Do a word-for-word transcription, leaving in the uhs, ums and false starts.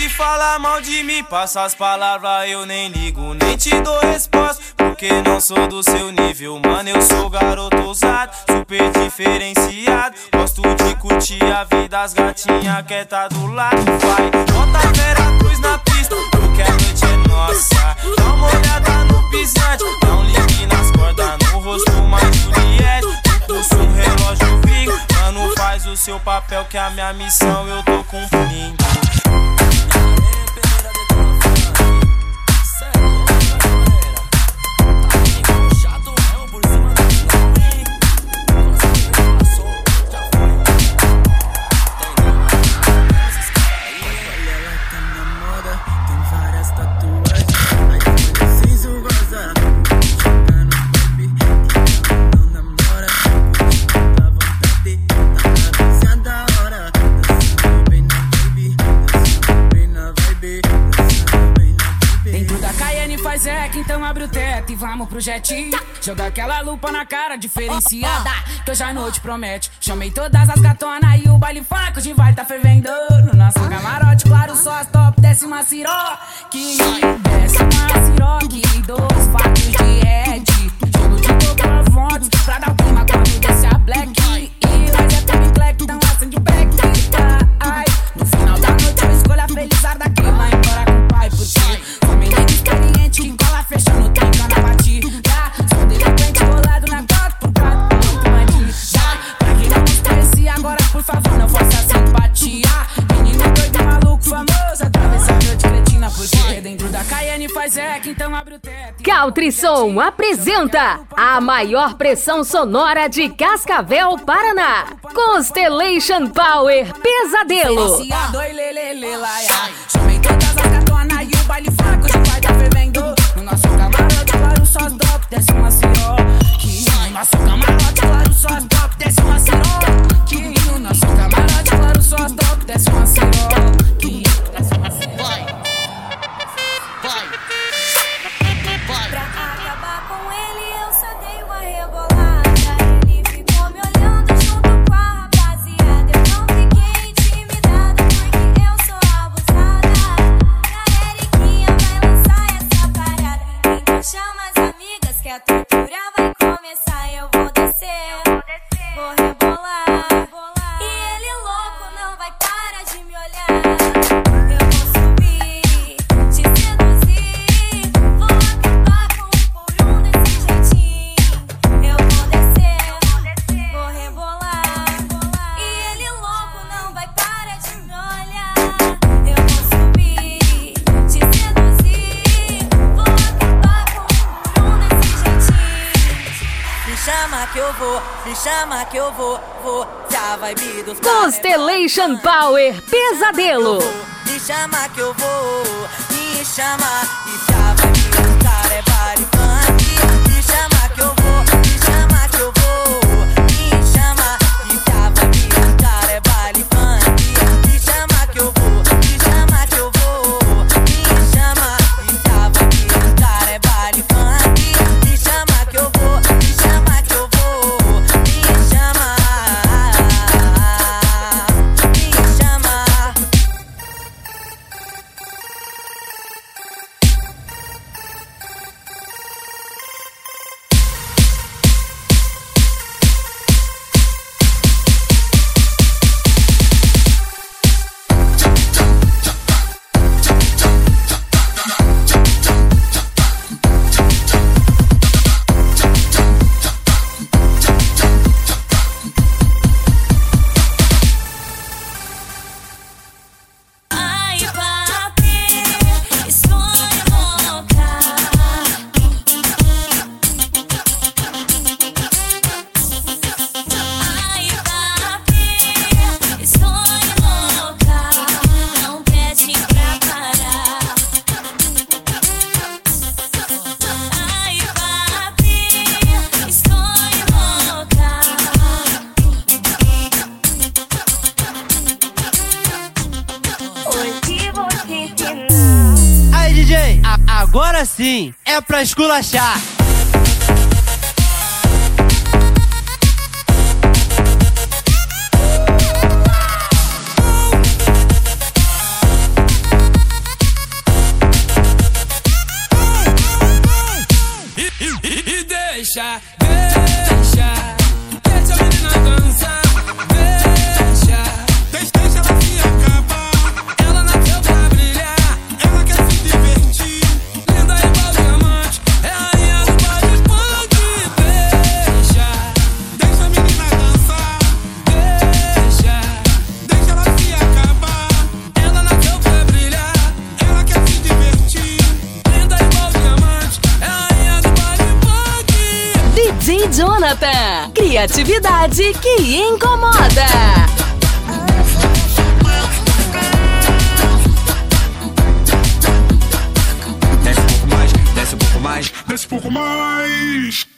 Se fala mal de mim, passa as palavras, eu nem ligo, nem te dou resposta, porque não sou do seu nível, mano, eu sou garoto ousado, super diferenciado. Gosto de curtir a vida, as gatinhas quer tá do lado. Vai, bota a Vera Cruz na pista, porque a noite é nossa. Dá uma olhada no pisante, dá um ligue nas cordas, no rosto uma Juliette. Pulso um relógio Vigo, mano, faz o seu papel que a minha missão eu tô cumprindo. Então abre o teto e vamos pro jet. Joga aquela lupa na cara diferenciada, que hoje a noite promete. Chamei todas as gatonas e o baile funk hoje vai tá fervendo. No nosso camarote, claro, só as top, desce uma ciró. Que desce uma ciró, que dois facos de red. Jogo de topo a vontade, pra dar o clima quando desce a black. E nós é Tommy Black, então acende o back. Ai, no final da noite eu escolho a felizarda que vai embora com o pai. Porque sou menino experiente que cola fechando, tranca na batida. Sou delinquente colado na cota por causa do muito bandida. Pra quem não nos conhecia agora, por favor, não força a simpatia. Menino doido, maluco, famoso, atravessa a noite cretina. Porque dentro da Cayenne faz eco, então abre o teto. Caltrissom apresenta a maior pressão sonora de Cascavel, Paraná. Constellation Power Pesadelo. Chamei todas as gatonas e o baile fraco hoje vai tá fervendo. No nosso camarote, claro, só as top, desce uma ciró. Que no nosso camarote, claro, só as top, desce uma ciró. Que no nosso camarote, claro, só as top, desce uma ciró. Que desce uma ciró. Vai, vai, vai. Pra acabar com ele, eu só dei uma rebolada. Ele ficou me olhando junto com a rapaziada. Eu não fiquei intimidada porque eu sou abusada. A Eriquinha vai lançar essa parada. Então chama as amigas que a tortura vai começar. Eu vou descer, vou rebolar. E ele louco não vai parar de me olhar. Eu vou subir, te seduzir. Vou acabar com um por um desse jeitinho. Eu vou descer, vou rebolar. E ele louco não vai parar de me olhar. Eu vou subir, te seduzir. Vou acabar com um por um desse jeitinho. Me chama que eu vou, me chama que eu vou, vou. Se a vibe dos Constellation Power Pesadelo. Me chama que eu vou, me chama. E se a vibe dos cara é baile funk. Me chama que eu vou, me chama que eu vou. Me chama. E se a vibe dos cara é baile funk. Me chama que eu vou, me chama que eu vou. Me chama. E se a vibe dos cara é baile funk. Me chama que eu vou, me chama que eu vou. Me chama. Me chama. Ai, papi, estou louca. Ai, papi, estou louca. Não pede pra parar. Ai, papi, estou louca. Hoje vou te ensinar. Aí, D J, a- agora sim é pra esculachar. Paraná. Criatividade que incomoda. Desce um pouco mais, desce um pouco mais, desce um pouco mais.